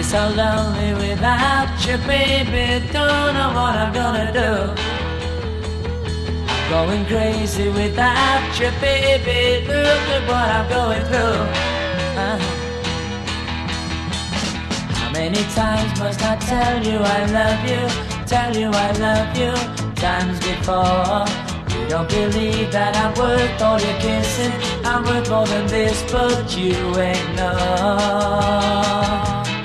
so lonely without you, baby. Don't know what I'm gonna do. Going crazy without you, baby. Look at what I'm going through. How many times must I tell you I love you? Tell you I love you times before. You don't believe that I'm worth all your kissing. I'm worth more than this, but you ain't know.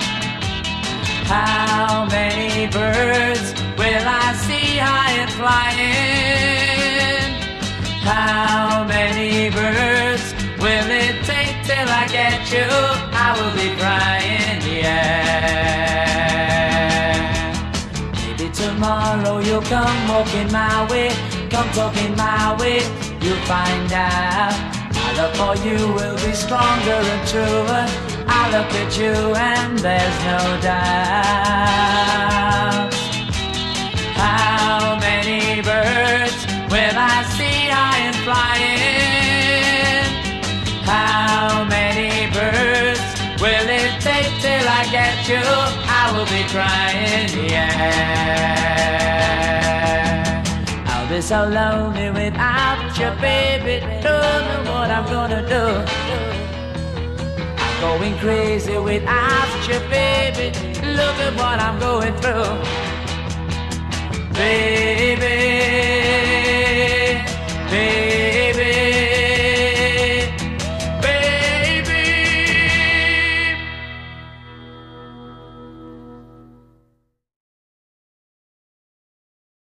How many birds will I see high and flying? How many birds will it take till I get you? I will be crying, yeah. Maybe tomorrow you'll come walking my way, come talking my way, you'll find out my love for you will be stronger and truer. I look at you and there's no doubt. How many birds will I see high and flying? How many birds will it take till I get you? I will be crying, yeah. I'll be so lonely without you, baby. Don't know what I'm gonna do. Going crazy without you, baby. Look at what I'm going through.